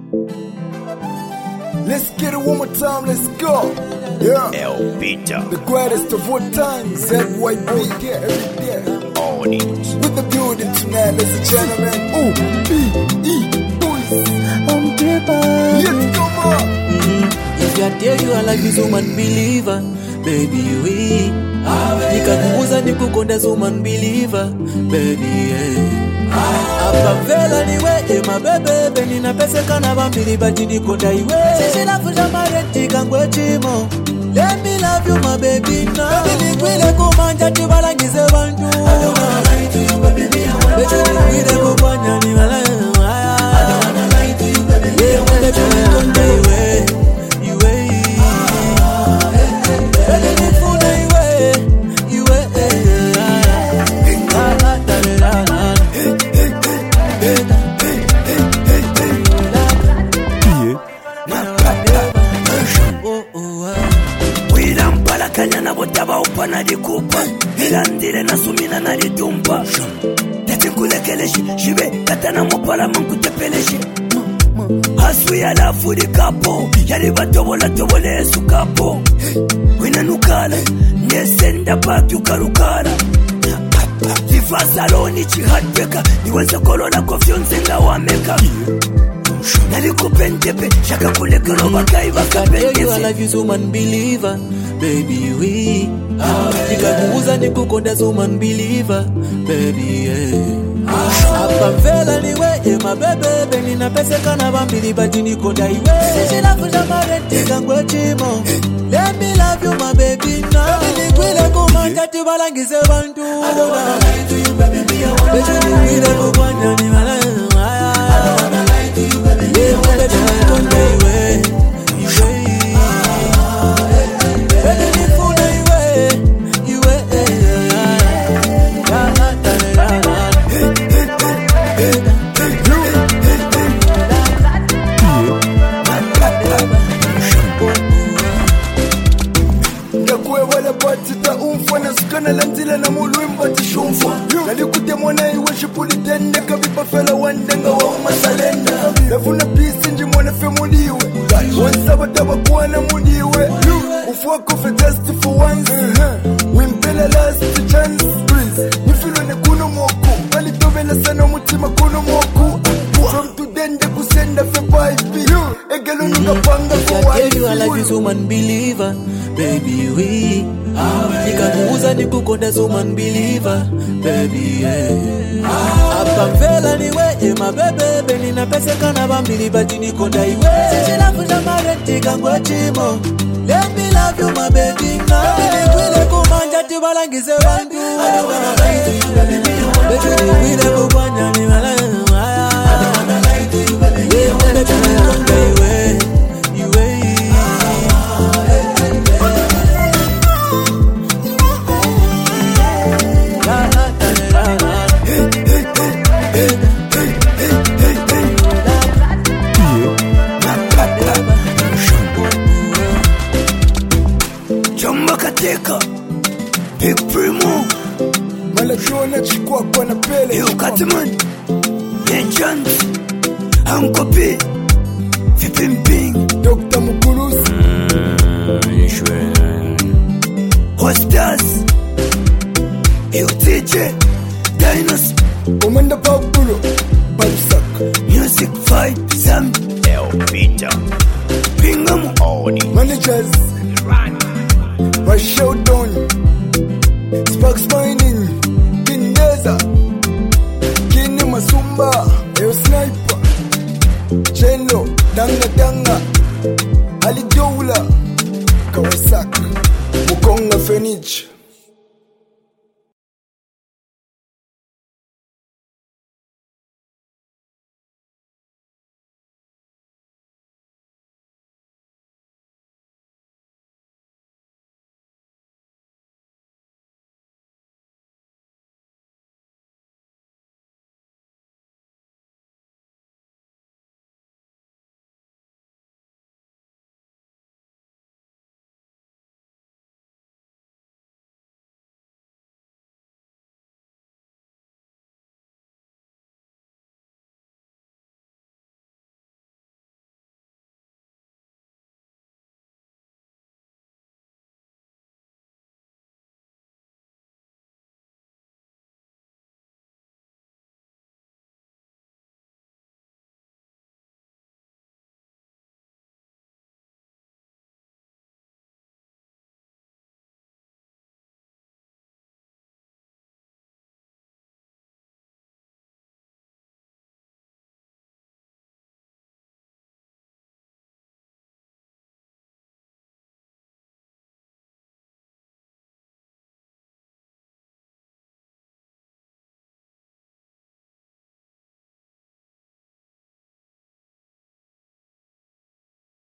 Let's get it one more time, let's go. Yeah. El Peter. The greatest of all time, ZYB. Every day. On it. With the building tonight, ladies and gentlemen. O-B-E, boys. Let's go, man. If I tell you I like this woman believer, baby, we nikakuuza nikukonda woman believer, baby, Apa vela niwe, my baby, nina pese kana bambili bati nikonda iwe. Sisi lafuja mareti kangwe chimo. Let me love you, my baby, now. Baby, nikwile kumanja tibalangize bantu. I don't wanna lie to you, baby, me I wanna lie. Baby, nikwile kumanja ni malaya. I don't wanna lie to you, baby, me I wanna lie. Baby, nikonda iwe. Kanyana botaba upana dikupa Ilandire na sumina na litumpa Tete kulekeleshi Shibe katana mopala mankutepeleshi Hasu ya la furi kapo Yaliba tobola tobole esu kapo Wina nukala Nesenda baki ukarukara Tifa saloni chihadbeka Niweze kolola kofyonzenga wameka Nalikupentepe Shaka kulekero bakai bakapendese I love you woman believer, baby we nikakuuza nikukonda woman believer, baby Apa vela niwe, my baby nina pese kana bambili bati nikonda iwe. Sisi lafuja mareti kangwe chimo. Let me love you, my baby, now. Baby, nikwile kumanja tibalangize bantu. I don't wanna lie to you, baby, me I wanna lie. Baby, nikwile kumanja ni malaya. I don't wanna lie to you, baby, me I wanna lie. Baby, nikonda iwe. Batita umfana sukana lantile na mulwimba tishumfa Nalikute mwana iwe shipulitende kabipa fela wandenga wa umasalenda Nafuna pisi nji mwana femuliwe Wansaba taba kuwana muliwe Ufuwa kofe just for once Wimpela last chance Nifilo ne kuno moku Walitovela sana mutima kuno moku From today nde kusenda fe paipi Egelo nunga panga for wife. I tell you I like this woman believer, baby we nikakuuza nikukonda woman believer, baby Apa vela niwe, my baby nina pese kana bambili bati nikonda iwe. Sisi lafuja mareti kangwe chimo. Let me love you, my baby, now. Baby, nikwile kumanja tibalangize bantu. I don't wanna lie to you, baby, me I wanna lie. Baby, nikwile kumanja ni malaya. I don't wanna lie to you, baby, me I wanna lie. Baby, nikonda iwe. Big Primo Malachona chikwa kwa na pele Yo Katiman Legend Uncle P Vipimping Dr. Mukulusi Hostas Yo TJ Dinos Omanda Pabulo Palisak Music Fight Sam El Peter Pingamu Oni Managers Rachel Don Sparks Mining Kindeza Kini Masumba Eo Sniper Chelo Danga Danga Ali Doula Kawasaki Mukonga Fenich